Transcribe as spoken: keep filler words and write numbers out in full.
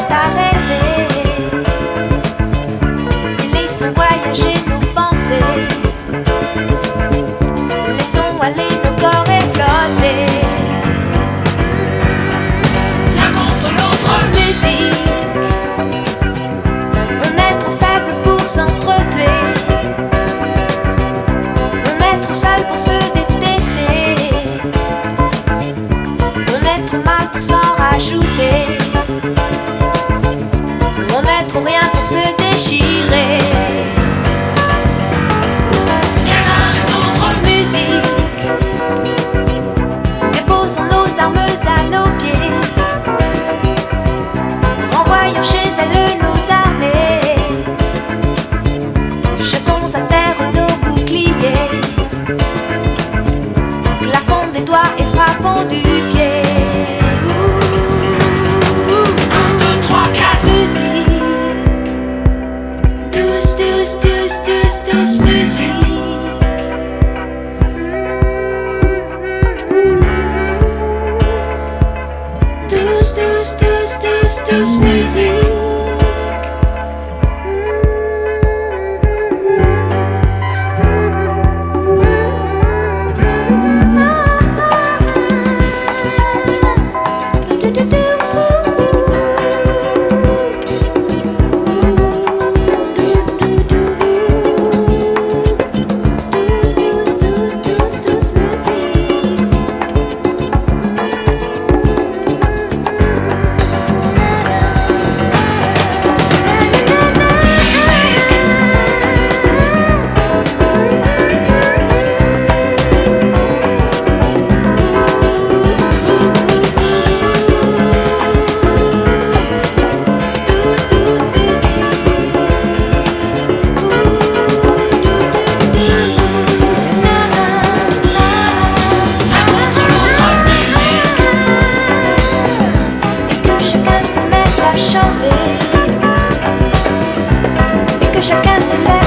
à rêver. Laissons voyager nos pensées. Laissons aller nos corps et flotter. L'un contre l'autre. Musique. On est trop faible pour s'entretuer. On est trop seul pour se détester. On est trop mal pour s'en rajouter. On est trop rien pour se déchirer. Les uns les autres. Musique. Déposons nos armes à nos pieds. Renvoyons chez elles nos armées. Jetons à terre nos boucliers. Claquons des doigts et frappons du pied. Un, deux, trois, quatre. Musique. Douce, douce, douce, douce, douce musique. Douce, douce, douce, douce, douce musique. L'un contre l'autre. Musique. Et que chacun se mette à chanter. Et que chacun se mette